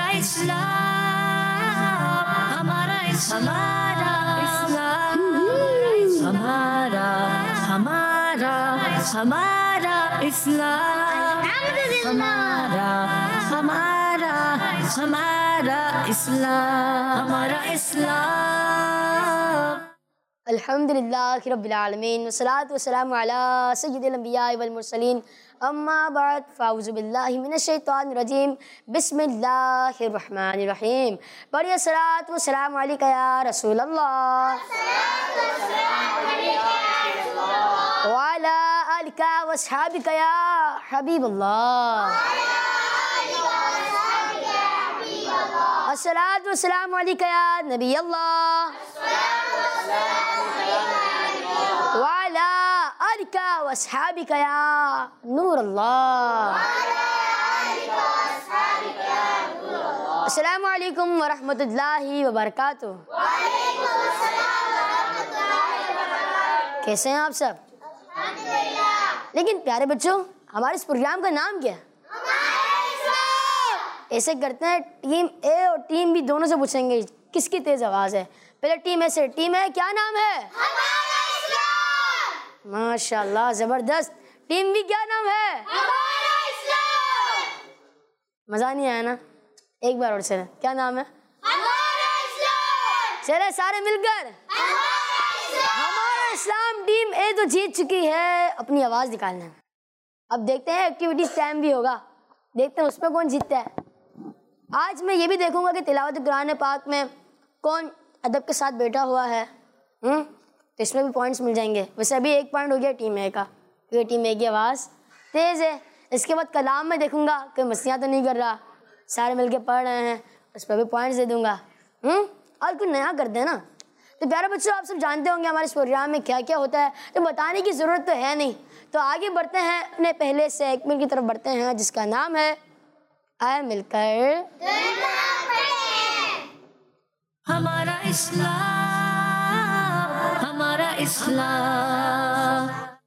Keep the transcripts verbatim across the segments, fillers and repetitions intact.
इस्लाम, हमारा इस्लाम, हमारा हमारा हमारा इस्लाम, हमारा हमारा हमारा इस्लाम, हमारा इस्लाम। अल्हम्दुलिल्लाहि रब्बिल आलमीन वस्सलातु वस्सलामु अला सय्यिदिल अंबिया वल मुरसलीन अम्मा बाद फ़ाऊज़ु बिल्लाहि मिनश शैतानिर रजीम बिस्मिल्लाहिर रहमानिर रहीम। पढ़िए सलात व सलाम अलैका या रसूल अल्लाह व अला आलिका व अस्हाबिका या हबीब अल्लाह। अस्सलातु वस्सलामु अलैका या नबी अल्लाह व अला आलिका व अस्हाबिका या नूर अल्लाह। अस्सलामु अलैकुम व रहमतुल्लाहि व बरकातुहू। कैसे हैं आप सब? लेकिन प्यारे बच्चों, हमारे इस प्रोग्राम का नाम क्या है? ऐसे करते हैं, टीम ए और टीम बी दोनों से पूछेंगे किसकी तेज आवाज है। पहले टीम ए से। टीम ए क्या नाम है? माशाल्लाह, जबरदस्त। टीम बी क्या नाम है? मजा नहीं आया ना? एक बार और से, क्या नाम है? चले सारे मिलकर हमारा इस्लाम। टीम ए तो जीत चुकी है अपनी आवाज निकालने में। अब देखते हैं, एक्टिविटीज टाइम भी होगा, देखते हैं उसमें कौन जीतता है। आज मैं ये भी देखूंगा कि तिलावत कुरान पाक में कौन अदब के साथ बैठा हुआ है। हम्म तो इसमें भी पॉइंट्स मिल जाएंगे। वैसे अभी एक पॉइंट हो गया टीम ए का, क्योंकि टीम ए की आवाज़ तेज़ है। इसके बाद कलाम में देखूंगा कि मस्तियाँ तो नहीं कर रहा, सारे मिलके पढ़ रहे हैं, उस पर भी पॉइंट्स दे दूंगा। हम्म और कुछ नया कर देना। तो प्यारे बच्चों, आप सब जानते होंगे हमारे इस प्रोग्राम में क्या क्या होता है, तो बताने की ज़रूरत तो है नहीं। तो आगे बढ़ते हैं, अपने पहले सेगमेंट की तरफ बढ़ते हैं, जिसका नाम है आए मिलकर हमारा इस्लाम, हमारा इस्लाम।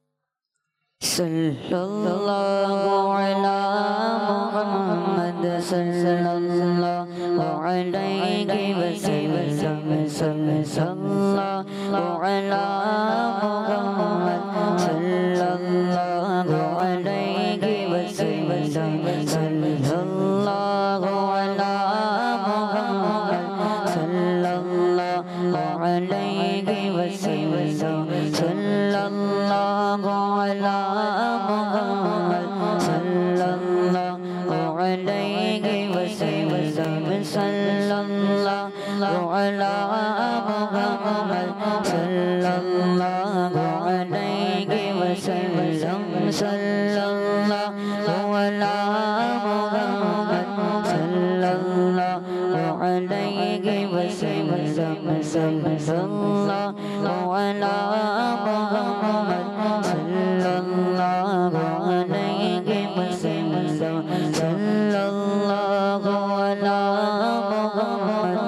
सल्लल्लाहु अला मुहम्मद सल्लल्लाहु अलैहि वसल्लम सल्लल्लाहु अला मुहम्मद सल्लल्लाहु अलैहि वसल्लम सल्लल्लाहु अला मुहम्मद सल्लल्लाहु अलैहि वसल्लम सल्लल्लाहु अला मुहम्मद सल्लल्लाहु अलैहि वसल्लम सल्लल्लाहु अला मुहम्मद सल्लल्लाहु अलैहि वसल्लम सल्लल्लाहु अला मुहम्मद सल्लल्लाहु अलैहि वसल्लम सल्लल्लाहु अला मुहम्मद सल्लल्लाहु अलैहि वसल्लम सल्लल्लाहु अला मुहम्मद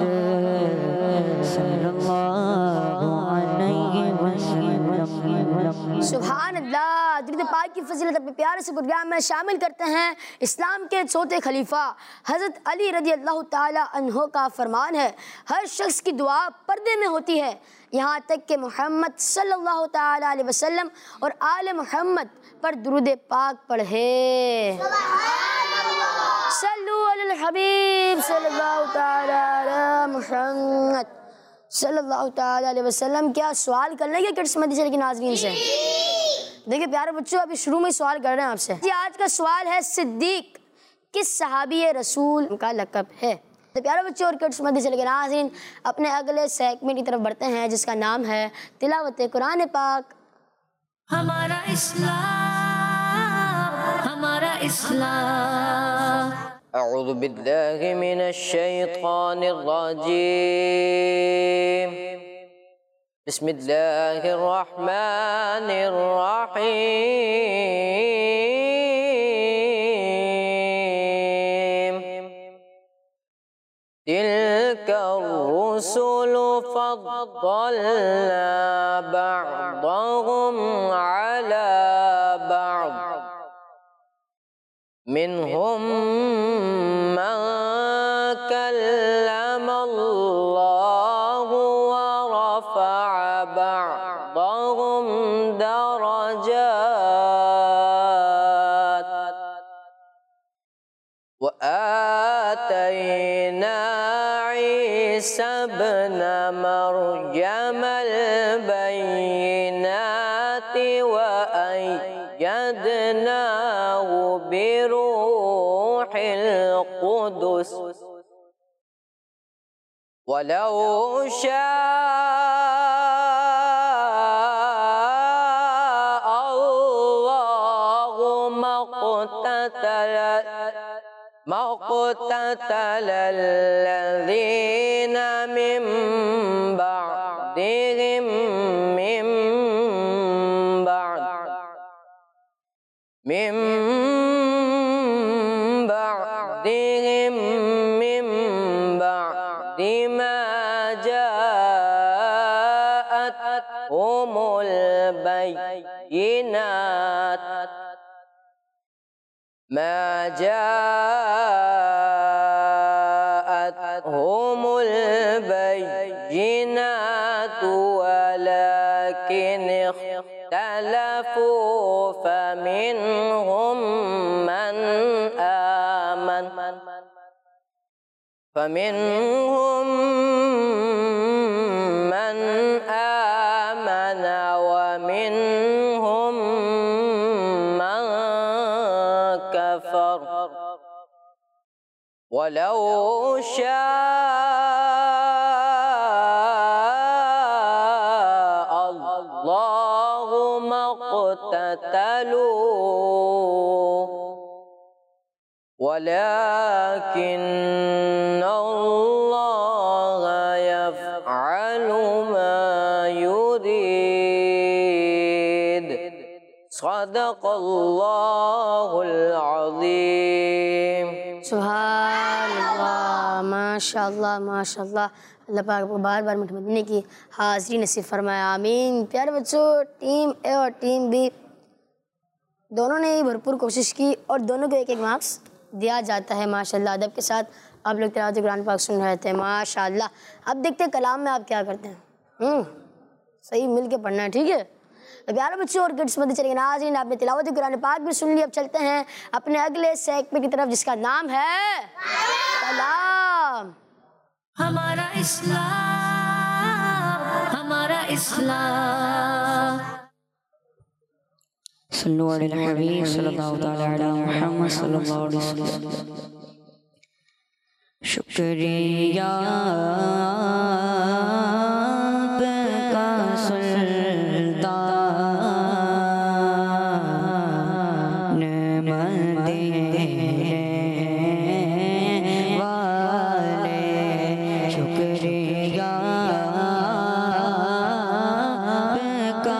सल्लल्लाहु अलैहि वसल्लम। सुभान अल्लाह। दुरूद पाक की फजीलत अपने प्यारे से प्रोग्राम में शामिल करते हैं। इस्लाम के चौथे खलीफा हज़रत अली रज़ी अल्लाह ताला अन्हो का फरमान है, हर शख्स की दुआ पर्दे में होती है, यहाँ तक कि मोहम्मद सल्लल्लाहु ताला अलैहि वसल्लम और आले मोहम्मद पर दुरूद पाक पढ़े। सल्लु अलल हबीब सल्लल्लाहु ताला अला मुहम्मद सल्लल्लाहु ताला अलैहि वसल्लम। क्या सवाल कर लेंगे किड्स मदरसे के नाज़रीन से? देखिए प्यारे बच्चों, अभी शुरू में सवाल कर रहे हैं आपसे। जी आज का सवाल है, सिद्दीक किस सहाबी रसूल का लक़ब है? तो प्यारे बच्चों और किड्स मदरसे के नाज़रीन, अपने अगले सेगमेंट की तरफ बढ़ते हैं, जिसका नाम है तिलावत कुरान पाक। हमारा इस्लाम, हमारा इस्लाम। अऊज़ु बिल्लाहि मिनश शैतानिर रजीम। बिस्मिल्लाहिर रहमानिर रहीम। तिल्का रुसुलु फद्दलना बअदहुम अला बअद मिनहुम मन كلم الله ورفع بعضهم درجات وآتينا عيسى ابن مريم البينات وأيدناه بروح القدس ولو شاء الله ما اقتتل ما اقتتل الذين من بعدهم من بعد من بعدهم من بعد ما جاءتهم البينات ما جاءتهم البينات ولكن اختلفوا فمنهم من آمن فمنهم من آمن ومنهم من كفر ولو شاء الله ما اقتتلوا ولكن الله يفعل ما يريد صدق الله العظيम सुभान अल्लाह, माशाअल्लाह माशाअल्लाह। अल्लाह पाक आपको बार बार मीठे मदीने की हाज़िरी नसीब फरमाया, आमीन। प्यारे बच्चों, टीम ए और टीम बी दोनों ने ही भरपूर कोशिश की और दोनों को एक एक मार्क्स दिया जाता है। माशाअल्लाह, अदब के साथ आप लोग तिलावत कुरान पाक सुन रहे थे, माशाअल्लाह। अब देखते हैं कलाम में आप क्या करते हैं। हम्म सही मिल के पढ़ना है, ठीक है। तो प्यारे बच्चों और किड्स में चलेंगे नाज़रीन, आपने तिलावत कुरान पाक भी सुन ली। अब चलते हैं अपने अगले सेगमेंट की तरफ जिसका नाम है कलाम। हमारा इस्लाम, हमारा इस्लाम। सल्लल्लाहु अलैहि हबीब सल्लल्लाहु तआला अला मुहम्मद सल्लल्लाहु अलैहि वसल्लम। शुक्रिया आपका सुल्तान मदीने वाले, शुक्रिया आपका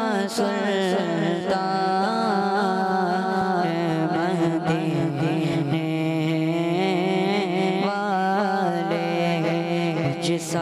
सुल्तान मदीने वाले, जिसा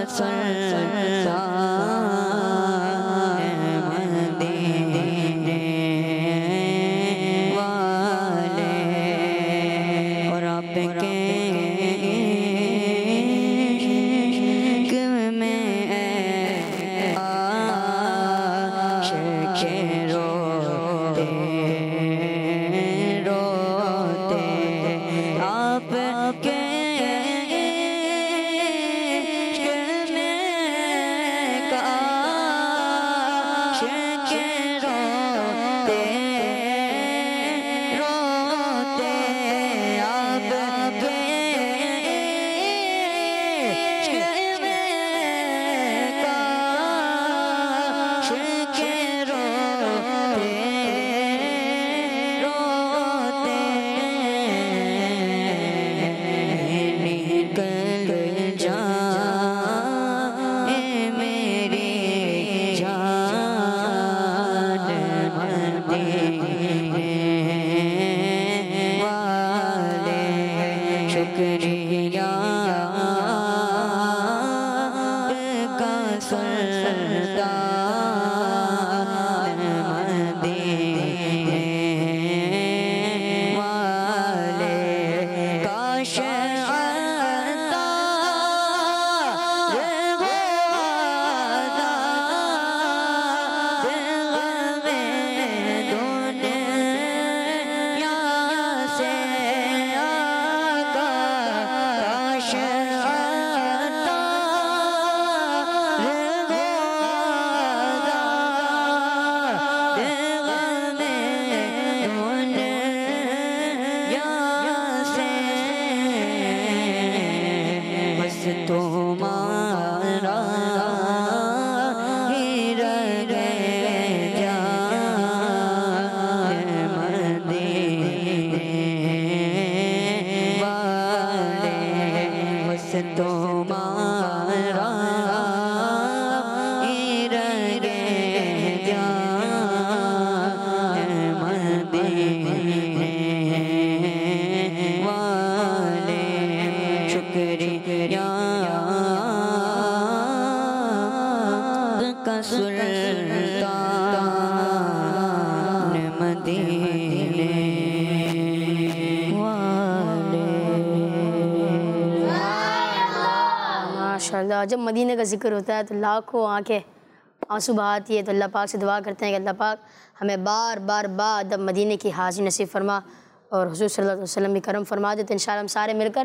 माशाल्लाह, जब मदीने का जिक्र होता है तो लाखों आंखें आंसू बहाती है। तो अल्लाह पाक से दुआ करते हैं कि अल्लाह पाक हमें बार बार बाद अब मदीने की हाज़िरी नसीब फरमा और हुज़ूर सल्लल्लाहु अलैहि वसल्लम भी करम फरमा दे। तो इंशाअल्लाह हम सारे मिलकर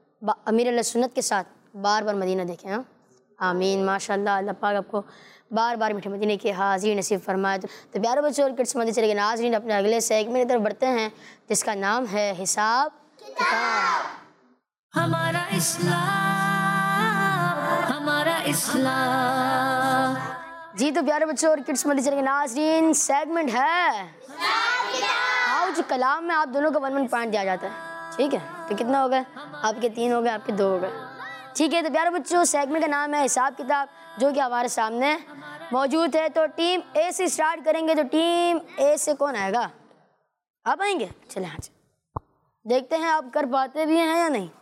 अमीर अहले सुन्नत के साथ बार बार मदीना देखें। हाँ, आमीन। माशाल्लाह, अल्लाह पाक आपको बार बार मीठे मदीने की हाज़िरी नसीब फरमाए। तो, तो प्यारे बच्चों और किड्स मदीने चले गए नाज़रीन, अपने अगले सेगमेंट की तरफ बढ़ते हैं जिसका नाम है हिसाब किताब। हमारा इस्लाम, हमारा इस्लाम। जी तो प्यारे बच्चों और किड्स मदीने चले गए नाज़रीन, सेगमेंट है आओ जो कलाम में आप दोनों को वन वन पॉइंट दिया जाता है। ठीक है, तो कितना हो गए आपके? तीन हो गए, आपके दो हो गए। ठीक है, तो प्यारे बच्चों सेगमेंट का नाम है हिसाब किताब, जो कि हमारे सामने मौजूद है। तो टीम ए से स्टार्ट करेंगे। तो टीम ए से कौन आएगा? आप आएंगे? चले आज देखते हैं आप कर पाते भी हैं या नहीं।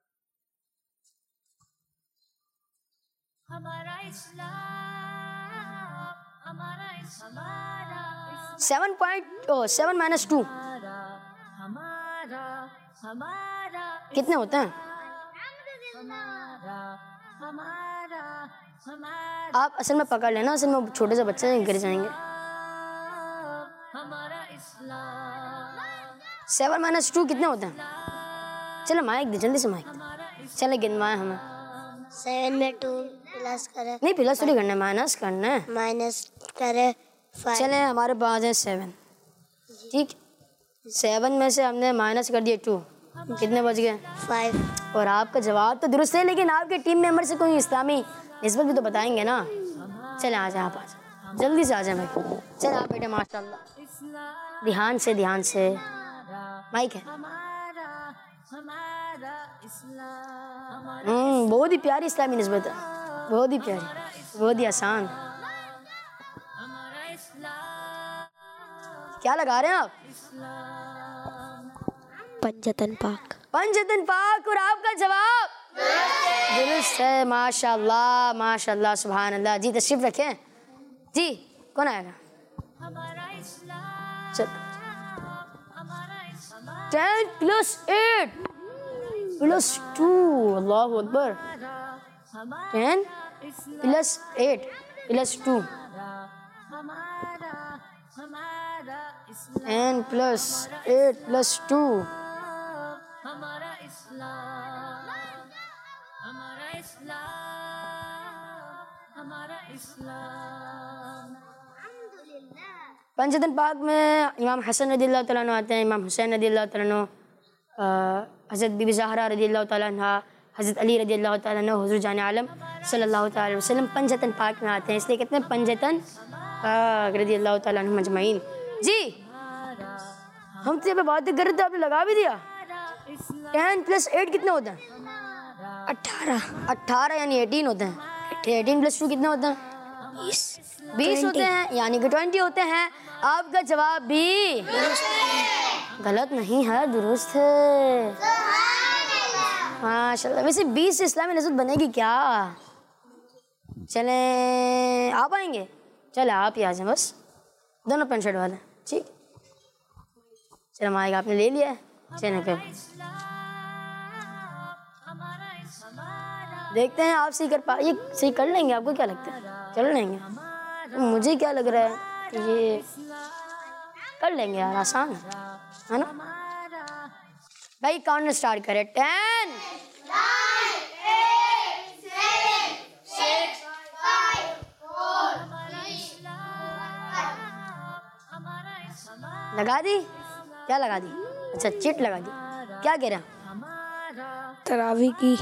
हमारा इस्लाम, हमारा Islam. Seven point O seven minus two हमारा हमारा कितने होते हैं? हमारा हमारा हमारा आप असल में पकड़ लेना, असल में छोटे से बच्चे गिर जाएंगे। हमारा इस्लाम। सेवन माइनस टू कितने होते हैं? चलो माइक दे, जल्दी से माइक। चले गिनवाए हमें। सेवन में टू प्लस करे, नहीं प्लस थोड़ी करना है, माइनस करना है। माइनस करे फाइव। चले हमारे पास है सेवन। ठीक, सेवन में से हमने माइनस कर दिए टू, कितने बच गए? फाइव। और आपका जवाब तो दुरुस्त है, लेकिन आपके टीम मेंबर से कोई इस्लामी निस्बत भी तो बताएंगे ना। चले आ जाए, आप आ जाए, जल्दी से आ जाए भाई। चल आप बेटे, माशाल्लाह, ध्यान से ध्यान से माइक है। हम्म बहुत ही प्यारी इस्लामी निस्बत है, बहुत ही प्यारी, बहुत ही आसान। क्या लगा रहे हैं आप? पंजतन पाक। पंजतन पाक। और आपका जवाब दुरुस्त है, माशाल्लाह माशाल्लाह सुभान अल्लाह। जी तशरीफ रखें। जी कौन आएगा? चल ten plus eight plus two, अल्लाह अकबर। Ten plus eight plus two, ten plus eight plus two, हमारा इस्लाम, हमारा इस्लाम, हमारा इस्लाम। पंचतन पाक में इमाम हसन रज़ियल्लाहु तआला अन्हु आते हैं, इमाम हुसैन रज़ियल्लाहु तआला अन्हु, हज़रत बीबी ज़हरा रज़ियल्लाहु तआला अन्हा, हज़रत अली रज़ियल्लाहु तआला अन्हु, हुज़ूर जान आलम सल्लल्लाहु तआला अलैहि वसल्लम पंचतन पाक में आते हैं, इसलिए कहते हैं पंचतन पाक रज़ियल्लाहु तआला अन्हुम अजमईन। जी हम तो यहाँ पे बातें कर रहे थे, आपने लगा भी दिया। टेन प्लस एट कितने होते हैं? अठारह। अट्ठारह यानी एटीन होते हैं। एटीन प्लस टू कितने होते हैं? बीस। बीस होते हैं यानी कि ट्वेंटी होते हैं। आपका जवाब भी गलत नहीं है, दुरुस्त है माशाल्लाह। वैसे बीस से इस्लामी नस्ल बनेगी क्या? चलें आप आएंगे? चले आप ही आ जाए, बस दोनों पेंट शर्ट वाले। ठीक चलो माइक आपने ले लिया है, चलें फिर देखते हैं आप सही कर पा ये सही कर लेंगे। आपको क्या लगता है कर लेंगे? मुझे क्या लग रहा है कि ये कर लेंगे यार, आसान है ना भाई। काउंट स्टार्ट करें। टेन लगा दी? क्या लगा दी? अच्छा चिट लगा दी। क्या कह रहे हैं? तरावी की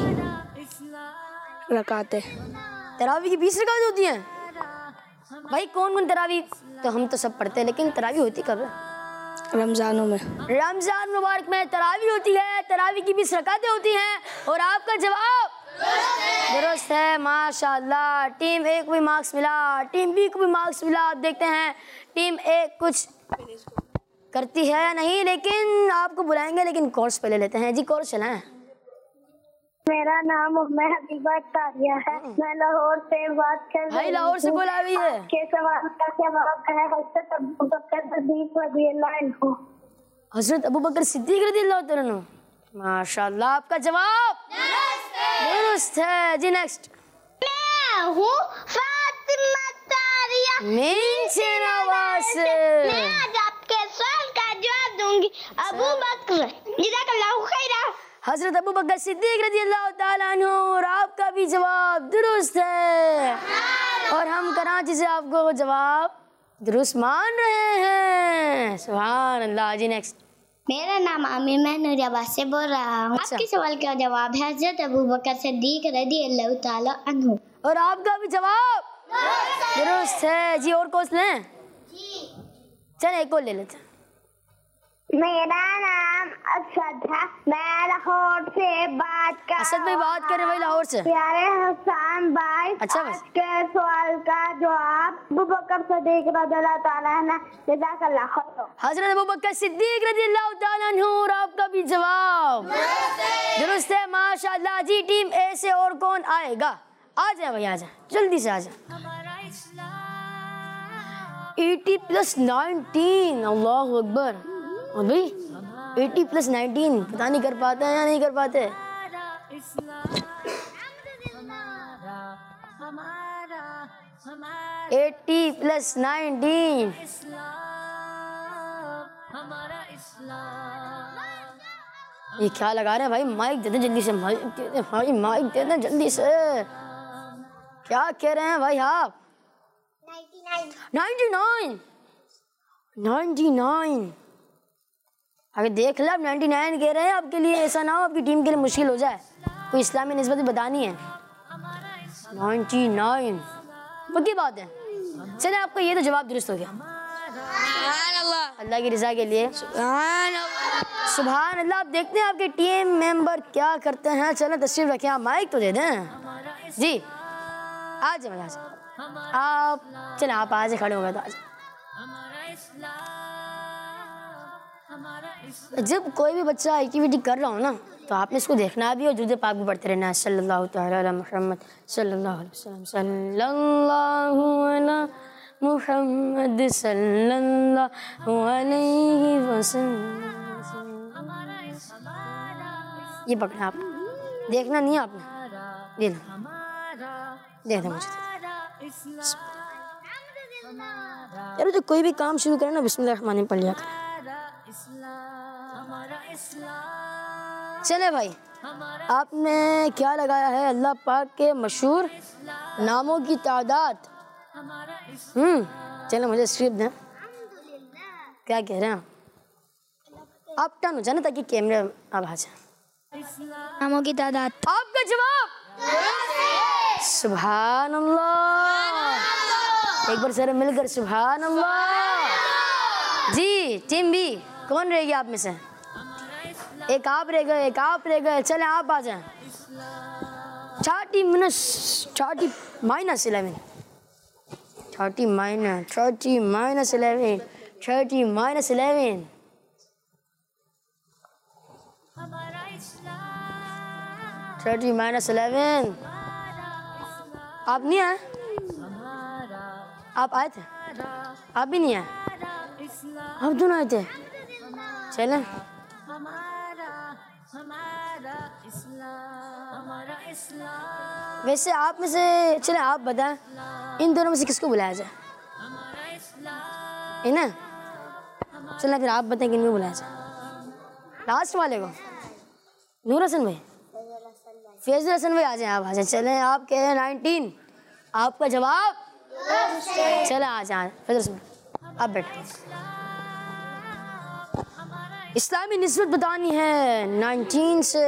रकातें। तरावी की बीस रकात होती हैं भाई? कौन कौन तरावी? तो हम तो सब पढ़ते हैं, लेकिन तरावी होती कब है? रमजानों में। रमजान मुबारक में तरावी होती है। तरावी की बीस रकातें होती हैं और आपका जवाब दुरुस्त है माशाल्लाह। टीम ए को भी मार्क्स मिला, टीम बी को भी मार्क्स मिला। आप देखते हैं टीम ए कुछ करती है या नहीं, लेकिन आपको बुलाएंगे, लेकिन कोर्स पहले लेते हैं। जी कोर्स चलाएं। मेरा नाम उम्मे हबीबा तारिया है, मैं लाहौर से बात कर रही हूँ। भाई लाहौर से बोला भी है। के सवाल का जवाब है हज़रत अबू बकर सिद्दीक रज़ियल्लाहु अन्हु। हज़रत अबू बकर सिद्दीक रज़ियल्लाहु तआला अन्हु। माशाल्लाह आपका जवाब दुरुस्त है। जी नेक्स्ट। मैं हूँ फातिमा तारिया मीनवास। मैं आज आपके सवाल का जवाब दूंगी। अबू बकर जज़ाकल्लाहु खैरा। हज़रत अबू बकर सिद्दीक रज़ियल्लाहु तआला अन्हु। और आपका भी जवाब दुरुस्त है और हम कराची से आपको जवाब दुरुस्त मान रहे हैं। सुभान अल्लाह। जी नेक्स्ट। मेरा नाम आमिर, मैं नूरियाबाद से बोल रहा हूँ। अच्छा। आपके सवाल का जवाब है हज़रत अबू बकर सिद्दीक रज़ियल्लाहु ताला अन्हु। और आपका भी जवाब दुरुस्त है। जी और कौन लें? चल एक और ले लेते हैं। मेरा नाम असद है, मैं लाहौर से बात कर असद भाई बात कर रहे हैं भाई लाहौर से। प्यारे हसन भाई, अच्छा आज के सवाल का जवाब अबू बकर सिद्दीक रज़ियल्लाहु ताला अन्हु। जज़ाकल्लाहु खैर। हज़रत अबू बकर सिद्दीक रज़ियल्लाहु ताला अन्हु। और आपका भी जवाब दुरुस्त है माशाल्लाह। जी टीम ए से और कौन आएगा? आ जाए भाई, आ जाए जल्दी से आ जाए। एटी प्लस नाइनटीन, अल्लाह अकबर। और भाई एटी प्लस नाइनटीन पता नहीं कर पाते हैं या नहीं कर पाते। Eighty plus nineteen. ये क्या लगा रहे हैं भाई? माइक दे दे जल्दी से, माइक दे दे भाई, माइक दे दे जल्दी से। क्या कह रहे हैं भाई आप? Ninety nine. Ninety nine. अगर देख लो आप नाइन्टी नाइन कह रहे हैं, आपके लिए ऐसा ना हो आपकी टीम के लिए मुश्किल हो जाए। कोई इस्लामी निस्बत बतानी है। नाइन्टी नाइन पक्की बात है। चले आपका ये तो जवाब दुरुस्त हो गया। अल्लाह की रज़ा के लिए सुभान अल्लाह। आप देखते हैं आपके टीम मेंबर क्या करते हैं। चलो तशरीफ रखें, आप माइक तो दे दें। जी आ जाए, आ जाए आप। चले आप आज खड़े हो गए तो आज हमारा इस्लाम, जब कोई भी बच्चा एक्टिविटी कर रहा हो ना तो आपने इसको देखना भी और दुरूद पाक भी पढ़ते रहना है। सल्लल्लाहु तआला अला मुहम्मद सल्लल्लाहु अलैहि वसल्लम, सल्लल्लाहु अला मुहम्मद सल्लल्लाहु अलैहि वसल्लम। हमारा इस्लाम, ये पकड़ा आप, देखना नहीं है आपने, दे दो हमारा दे दो मुझे। हमारा इस्लाम, हमारा यार, तो कोई भी काम शुरू करें ना बिस्मिल्लाह रहमान रहीम पढ़ लिया करें। इस्लाम, हमारा इस्लाम, चले भाई, हमारा आपने क्या लगाया है? अल्लाह पाक के मशहूर नामों की तादाद। हमारा इस्लाम, हम्म चलो मुझे स्क्रिप्ट दें। क्या कह रहे हैं आप? टर्न हो जाए ना ताकि कैमरे अब आ जाए। नामों की तादाद। आपका जवाब सुभान अल्लाह। एक बार सर मिलकर सुभान अल्लाह। जी टीम बी कौन रहेगी आप में से? एक आप रह गए, एक आप रह गए। चले आप आ जाएं। Thirty minus thirty minus eleven thirty minus thirty minus eleven thirty minus eleven हमारा इस्लाम, थर्टी माइनस इलेवन। आप नहीं आए? आप आए थे? आप भी नहीं आए? आप दोनों आए थे? चलें। हमारा हमारा इस्लाम, हमारा इस्लाम, वैसे आप में से चले आप बताएं, इन दोनों में से किसको बुलाया जाए? हमारा इस्लाम, इन्हें? चलें फिर आप बताएं किनको बुलाया जाए? लास्ट वाले को, नूर हसन भाई, फैजुल हसन भाई आ जाए। आप आ जाए। चलें, आप कह रहे हैं नाइनटीन, आपका जवाब चले आ जाए। फैजुल हसन भाई आप बैठे। इस्लामी निस्बत बतानी है नाइनटीन से।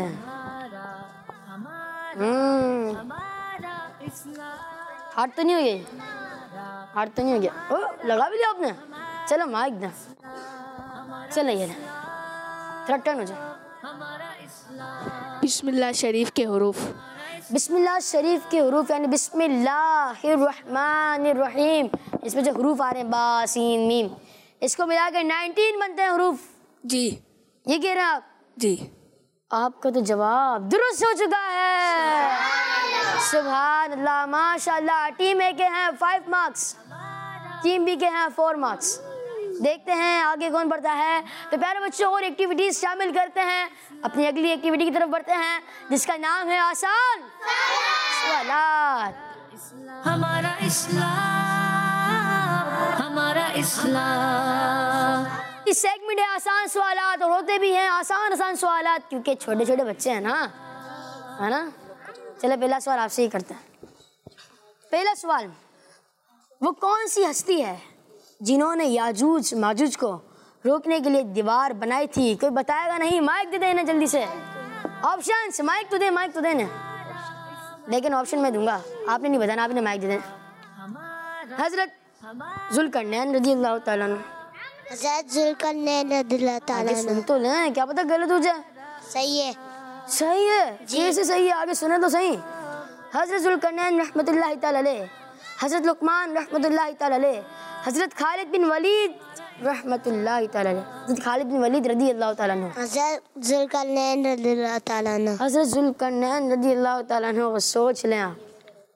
हम्म हमारा इस्लाम, हार तो नहीं हो गई? हार तो नहीं हो गया? ओ लगा भी लिया आपने। चलो माइक दे। चलो ये थोड़ा टर्न हो जाए। हमारा इस्लाम, बिस्मिल्लाह शरीफ के हुरूफ। बिस्मिल्लाह शरीफ के हुरूफ यानी बिस्मिल्लाहिर्रहमानिर्रहीम, इसमें जो हुरूफ आ रहे हैं बा सीन मीम, इसको मिलाकर नाइनटीन बनते हैं हुरूफ। जी ये कह रहे हैं आप? जी। आपका तो जवाब दुरुस्त हो चुका है। सुभान अल्लाह, माशाअल्लाह। टीम ए के हैं फाइव मार्क्स, टीम बी के हैं फोर मार्क्स। देखते हैं आगे कौन बढ़ता है। तो प्यारे बच्चों, और एक्टिविटीज शामिल करते हैं। अपनी अगली एक्टिविटी की तरफ बढ़ते हैं जिसका नाम है आसान सवालात। हमारा इस्लाम, हमारा इस्लाम, इस सेगमेंट है आसान सवालात, और होते भी हैं आसान आसान सवालात क्योंकि छोटे छोटे बच्चे हैं ना, है ना। चले पहला सवाल आपसे ही करते हैं। पहला सवाल, वो कौन सी हस्ती है जिन्होंने याजूज माजूज को रोकने के लिए दीवार बनाई थी? कोई बताएगा नहीं? माइक दे देना जल्दी से। ऑप्शन, माइक तो दे, माइक तो देना, लेकिन ऑप्शन मैं दूंगा, आपने नहीं बताना, आपने माइक दे देना। हजरत जुल्करनैन रज़ियल्लाहु ताला अन्हु। हज़रत जुल्करनैन रज़ियल्लाहु ताला आगे सुन तो लें, क्या पता गलत हो जाए। सही है। सही है, कैसे सही है? आगे सुने तो सही। हजरत जुल्करनैन रहमतुल्लाहि ताला अलैह, हजरत लुकमान रहमतुल्लाहि ताला अलैह, हजरत खालिद बिन वलीद रहमतुल्लाहि ताला अलैह, हजरत खालिद बिन वलीद रज़ियल्लाहु ताला अन्हु, हज़रत जुल्करनैन रज़ियल्लाहु ताला अन्हु। हजरत जुल्करनैन रज़ियल्लाहु ताला अन्हु को सोच लें आप।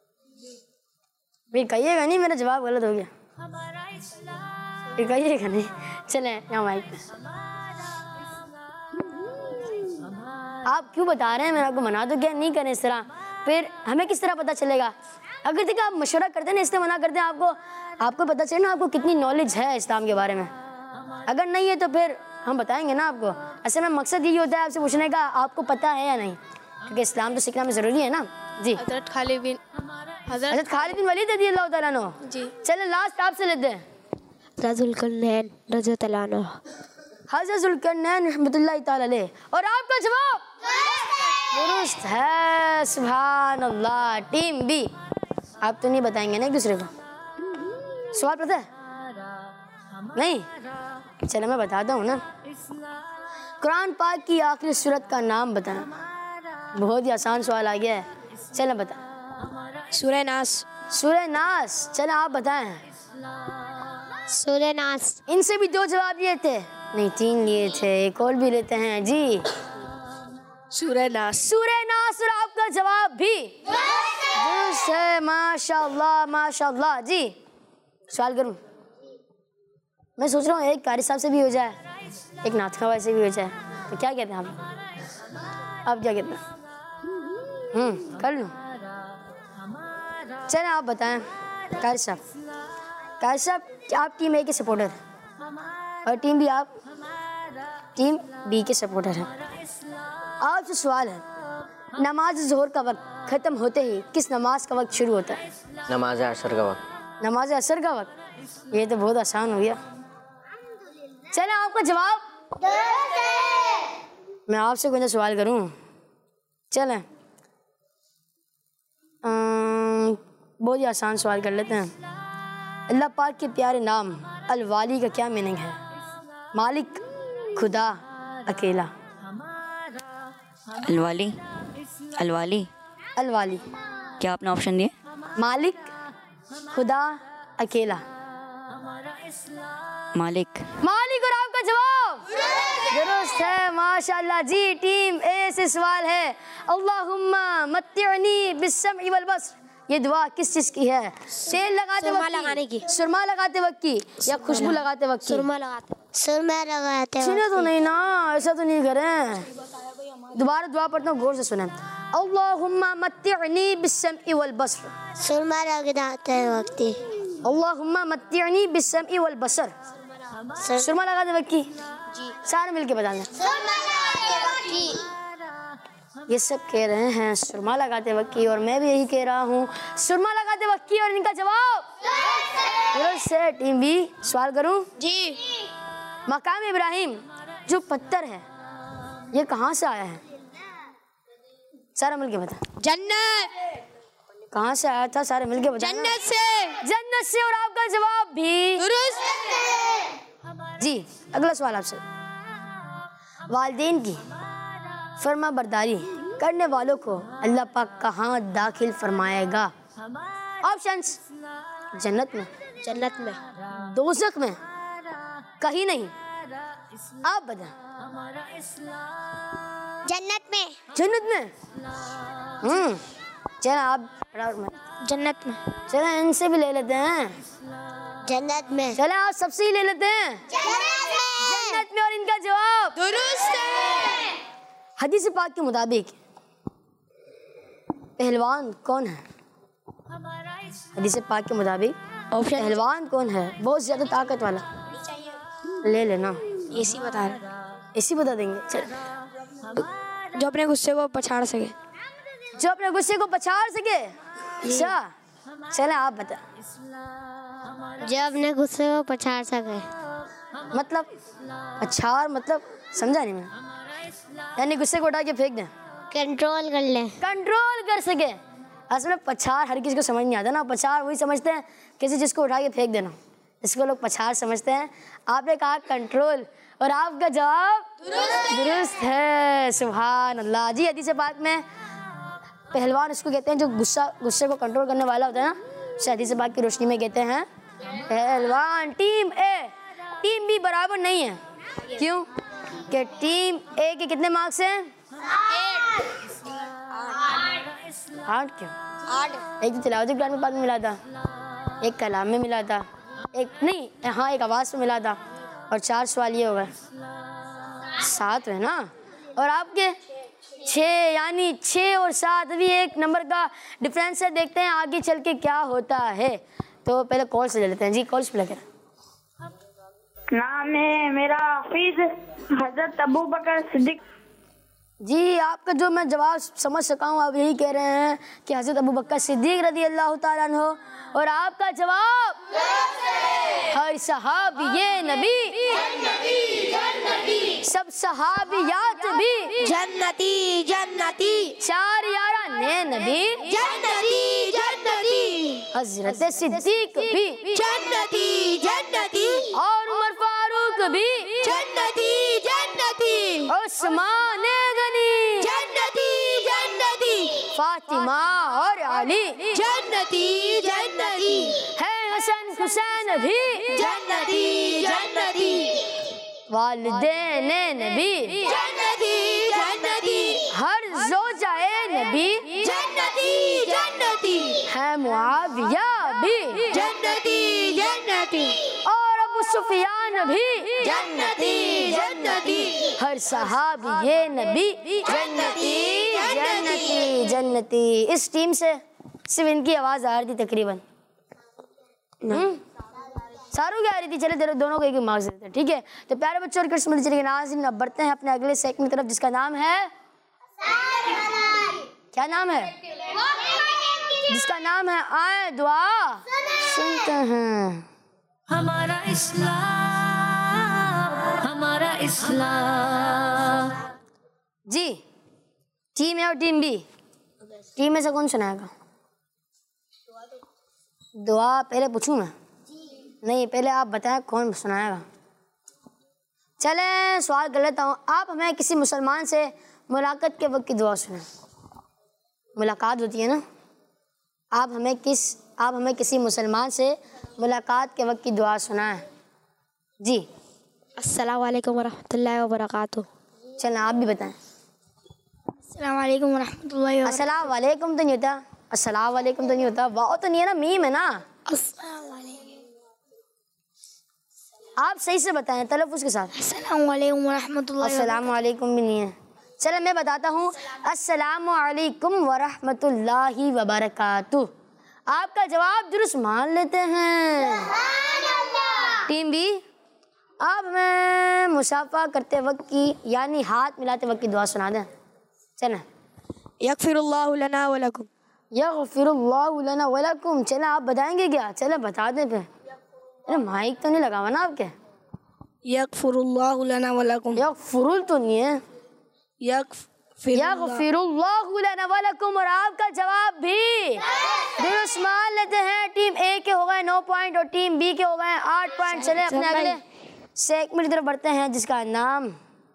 फिर कहिएगा नहीं मेरा जवाब गलत हो गया, हमारा इस्लाम, फिर कहिएगा नहीं। चलें यहाँ माइक पे। आप क्यों बता रहे हैं? मैं आपको मना तो क्या नहीं करें इस तरह, फिर हमें किस तरह पता चलेगा? अगर देखिए आप मशवरा करते हैं ना, इसलिए मना करते हैं आपको, आपको पता चले ना आपको कितनी नॉलेज है इस्लाम के बारे में। अगर नहीं है तो फिर हम बताएंगे ना आपको। असल में मकसद यही होता है आपसे पूछने का, आपको पता है या नहीं, क्योंकि इस्लाम तो सीखना में ज़रूरी है ना। जी हजरत खालिद बिन हजरत हज़रत खालिद बिन वलीद रज़ियल्लाहु ताला अन्हु। जी। चलो लास्ट आपसे लेते हैं। हजरत जुल्करनैन रज़ियल्लाहु ताला अन्हु। हज़रत जुल्करनैन रहमतुल्लाहि ताला अलैह, और आपका जवाब दुरुस्त है। सुभान अल्लाह। टीम बी, आप तो नहीं बताएंगे ना एक दूसरे को? सवाल पता है? नहीं? चलो मैं बताता हूँ ना। कुरान पाक की आखिरी सूरत का नाम बताएं। बहुत ही आसान सवाल आ गया है। चलो बता। सूरह नास। सूरह नास। चलो आप बताएं। सूरह नास। इनसे भी दो जवाब दिए थे। नहीं, तीन लिए थे, एक और भी लेते हैं जी। सूरह नास। सूरह नास। और आपका जवाब भी दुरुस्त है। माशाअल्लाह माशाअल्लाह जी। सवाल करूं? मैं सोच रहा हूँ एक कारी साहब से भी हो जाए, एक नाथका भाई से भी हो जाए, तो क्या कहते हैं आप? आप क्या कहते हैं? हम्म कर लूँ? चलें आप बताएं कारी साहब। कारी साहब, आप टीम ए के सपोर्टर हैं और टीम बी आप टीम बी के सपोर्टर हैं। आपसे सवाल है, नमाज ज़ोहर का वक्त ख़त्म होते ही किस नमाज का वक्त शुरू होता है? नमाज असर का वक्त। नमाज असर का वक्त। ये तो बहुत आसान हो गया। चलें आपका जवाब। मैं आपसे कोई सवाल करूं? चलें अम्म, बहुत ही आसान सवाल कर लेते हैं। अल्लाह पाक के प्यारे नाम अल वाली का क्या मीनिंग है? मालिक, खुदा, अकेला। अलवाली। अलवाली। अलवाली। क्या आपने ऑप्शन दिए? मालिक, खुदा, अकेला। मालिक। मालिक। और आपका जवाब दुरुस्त है। माशाअल्लाह जी। टीम ए से सवाल है, अल्लाहुम्मा मत्तिअनी बिस्समइ वल बस्र। ये दुआ किस चीज की है? तेल लगाते वक्त लगाने की। सुरमा लगाते वक्त की या खुशबू लगाते वक्त की? सुरमा लगाते। सुरमा लगाते सुने तो नहीं ना, ऐसा तो नहीं करें। दोबारा दुआ पढ़ता हूँ, गौर से सुने। अल्लाहुम्मा मत्तिअनी बिस्समइ वल बस्र। सुरमा लगाते वक्त अल्लाहुम्मा मत्तिअनी बिस्समइ वल बस्र। सुरमा लगाते वक्त की? सारे मिलके बता दें। ये सब कह रहे हैं सुरमा लगाते वक्त की, और मैं भी यही कह रहा हूँ सुरमा लगाते वक्त की, और इनका जवाब दुरुस्त है। Team B. सवाल करूँ जी। मकाम इब्राहिम जो पत्थर है, ये कहाँ से आया है? सारे मिलके बता। जन्नत। कहाँ से आया था? सारे मिलके बता। जन्नत से। जन्नत से। और आपका जवाब भी दुरुस्त। जी। अगला सवाल आपसे, वालिदैन की फर्मा बरदारी करने वालों को अल्लाह पाक कहाँ दाखिल फरमाएगा? ऑप्शंस, जन्नत में, जन्नत में, दोज़ख में, कहीं नहीं। आप बताएं। जन्नत में। जन्नत में। हम्म चलें आप जन्नत में। चलें इनसे भी ले लेते हैं। जन्नत में। चलें आप सबसे ही ले लेते हैं। जन्नत में। और इनका जवाब दुरुस्त है। हदीस पाक के मुताबिक पहलवान कौन है? हदीस पाक के मुताबिक पहलवान कौन है बहुत ज्यादा ताकत वाला? ले लेना। इसी बता रहे। इसी बता देंगे। चल, जो अपने गुस्से को पछाड़ सके। जो अपने गुस्से को पछाड़ सके। अच्छा चलें आप बता। जो अपने गुस्से को पछाड़ सके। मतलब पछाड़ मतलब समझा नहीं मैं। यानी गुस्से को उठा के फेंक दें। कंट्रोल कर ले। कंट्रोल कर सके। असल में पछाड़ हर किसी को समझ नहीं आता ना। पछाड़ वही समझते हैं किसी जिसको उठा के फेंक देना, इसको लोग पछाड़ समझते हैं। आपने कहा कंट्रोल, और आपका जवाब दुरुस्त है। सुभान अल्लाह जी। हदीस पाक में पहलवान उसको कहते हैं जो गुस्सा गुस्से को कंट्रोल करने वाला होता है ना, उसे हदीस पाक की रोशनी में कहते हैं पहलवान। टीम ए टीम बी बराबर नहीं है। क्यों? कि टीम ए के कितने मार्क्स हैं? आठ। क्यों? आठ। एक तो तिलावत कुरान में पाक में मिला था, एक कलाम में मिला था, एक नहीं हाँ एक आवाज़ में मिला था, और चार सवाल ये हो गए, सात है ना। और आपके छः, यानी छः और सात भी एक नंबर का डिफरेंस है। देखते हैं आगे चल के क्या होता है। तो पहले कॉल से ले लेते हैं जी। कॉल से लेकर नाम है मेरा हाफिज हजरत अबू बकर सिद्दीक। जी। आपका जो मैं जवाब समझ सका हूँ, आप यही कह रहे हैं कि हजरत अबू बकर सिद्दीक रज़ी अल्लाह ताला अन्हो। और आपका जवाब हर सहाबी ये नबी सब सहाबियात भी जन्नती जन्नती। चार यारा ने नबी जन्नती जन्नती। हजरत सिद्दीक भी जन्नती जन्नती। और उमर फारूक भी जन्नती जन्नती। उस्मान गनी जन्नती जन्नती। फातिमा और अली जन्नती जन्नती। है हसन हुसैन भी जन्नती जन्नती। वालिदैन नबी जन्नती जन्नती हर ज़ौजाए नबी जन्नती जन्नती है मुआविया भी जन्नती जन्नती और अबू सुफियान भी जन्नती जन्नती हर सहाबी ये नबी जन्नती जन्नती जन्नती। इस टीम से सिर्फ इनकी आवाज़ आ रही थी तकरीबन, हम्म सारों की आ रही थी। चले तेरे दोनों को एक मार्क्स देते हैं, ठीक है। तो प्यारे बच्चों और कृष्ण मंदिर के नाज़रीन अब बढ़ते हैं अपने अगले सेगमेंट की तरफ जिसका नाम है, क्या नाम है, जिसका नाम है आए दुआ सुनते हैं। हमारा इस्लाम, हमारा इस्लाम। जी टीम ए और टीम बी, टीम में से कौन सुनाएगा? दुआ पहले पूछूं मैं? नहीं, पहले आप बताएं कौन सुनाएगा। चलें सवाल कर लेता हूँ। आप हमें किसी मुसलमान से मुलाकात के वक्त की दुआ सुनाएं। मुलाकात होती है ना, आप हमें किस आप हमें किसी मुसलमान से मुलाकात के वक्त की दुआ सुनाएं। जी अस्सलाम वालेकुम वरहमतुल्लाहि वबरकातुहू। चलें आप भी बताएं। अस्सलाम वालेकुम वरहमतुल्लाहि वबरकातुहू। अस्सलाम वालेकुम तो नहीं होता, अस्सलाम वालेकुम तो नहीं होता, वाह तो नहीं है ना, मीम है ना। अस्सलाम वालेकुम। आप सही से बताएं तलफ़्फ़ुज़ के साथ। अस्सलाम वालेकुम वरहमतुल्लाहि अस्सलाम वालेकुम भी नहीं है। चलो मैं बताता हूँ, अस्सलाम वालेकुम वरहमतुल्लाहि वबरकातुहू। आपका जवाब दुरुस्त मान लेते हैं। टीम बी, आप हमें मुसाफा करते वक्त की यानी हाथ मिलाते वक्त की दुआ सुना दें। चलें। यगफिरुल्लाहु लना व लकुम। यगफिरुल्लाहु लना व लकुम। चलें आप बताएंगे क्या? चलें बता दें फिर। अरे माइक तो नहीं लगा हुआ ना आपके? यगफिरुल्लाहु लना व लकुम। यगफिरुल तो नहीं है, यगफिरुल्लाहु लना व लकुम। और आपका जवाब भी दुरुस्त मान लेते हैं। टीम ए के हो गए नौ पॉइंट और टीम बी के हो गए आठ पॉइंट। चले अपने अगले सेगमेंट की तरफ बढ़ते हैं जिसका नाम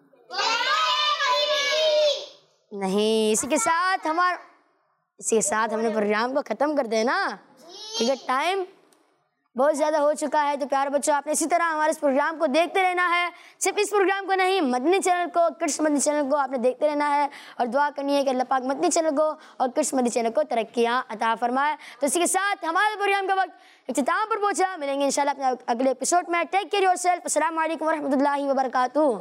नहीं, इसी के साथ हमारा इसी के साथ हमने प्रोग्राम को ख़त्म कर देना, ठीक है। टाइम बहुत ज़्यादा हो चुका है। तो प्यारे बच्चों, आपने इसी तरह हमारे इस प्रोग्राम को देखते रहना है। सिर्फ इस प्रोग्राम को नहीं, मदनी चैनल को, किड्स मदनी चैनल को आपने देखते रहना है और दुआ करनी है कि अल्लाह पाक मदनी चैनल को और किड्स मदनी चैनल को तरक्कियाँ अता फरमाए। तो इसी के साथ हमारे प्रोग्राम का वक्त इख्तिताम पर पहुँचा। मिलेंगे इंशाल्लाह अपने अगले एपिसोड में। Take care yourself. अस्सलामु अलैकुम वरहमतुल्लाहि वबरकातुहू।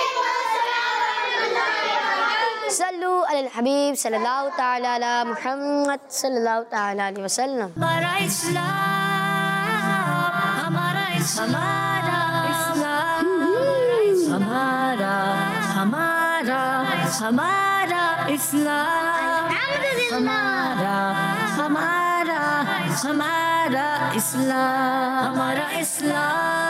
सल्लु अलल हबीब सल्लल्लाहु तआला अला मुहम्मद सल्लल्लाहु तआला अलैहि वसल्लम। हमारा इस्लाम, हमारा इस्लाम, हमारा हमारा हमारा इस्लाम, हमारा हमारा हमारा इस्लाम, हमारा इस्लाम।